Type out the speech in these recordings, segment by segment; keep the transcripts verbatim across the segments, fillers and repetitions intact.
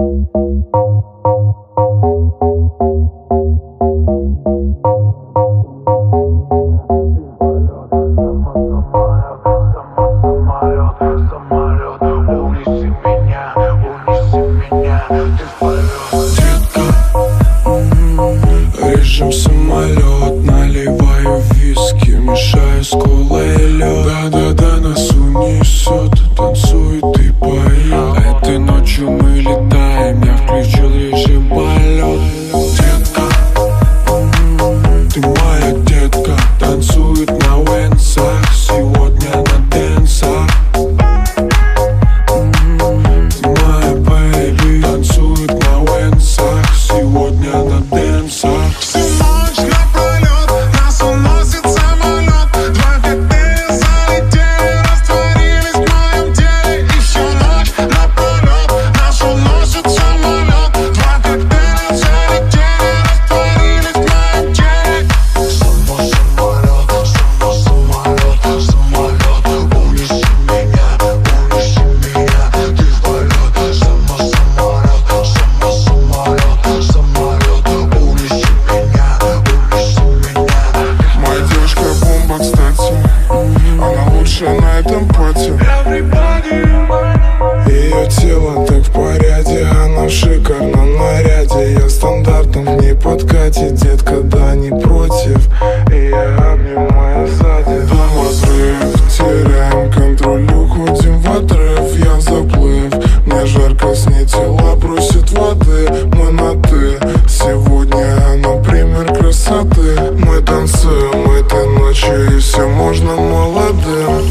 Режем самолет, наливаю виски, мешаю с колой и лед. Да-да-да, нас унесет, танцует и поет. Этой ночью мы летаем, я включил режим полет. Детка, ты моя детка, танцует на венсах, сегодня на дэнсах. Ты моя бэйби, танцует на венсах, сегодня на дэнсах. На этом пати ее тело так в порядке, она в шикарном наряде. Я стандартом в ней подкате, детка, да не против. И я обнимаю сзади. Там разрыв, теряем контроль, уходим в отрыв. Я заплыв, мне жарко, с ней тела просят воды. Мы на ты, сегодня она пример красоты. Мы танцуем этой ночью, и все можно молодым.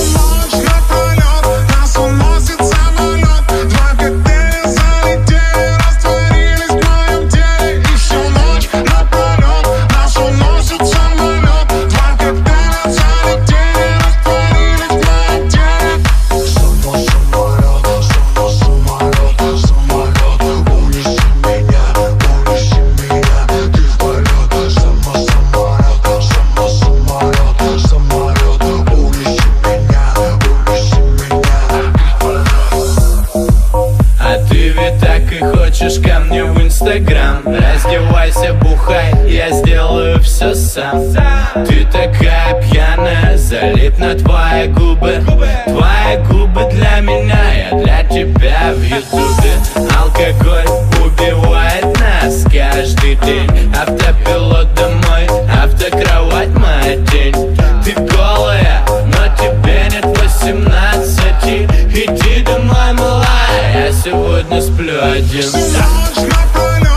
Хочешь ко мне в инстаграм? Раздевайся, бухай, я сделаю все сам. Ты такая пьяная, залипна твои губы. Твои губы для меня, я для тебя в ютубе. Алкоголь убивает нас каждый день. Автопилот домой, автокровать моя тень. Ты голая, но тебе нет восемнадцати. Иди домой, малая, я сегодня сплю один. Всю ночь напролёт.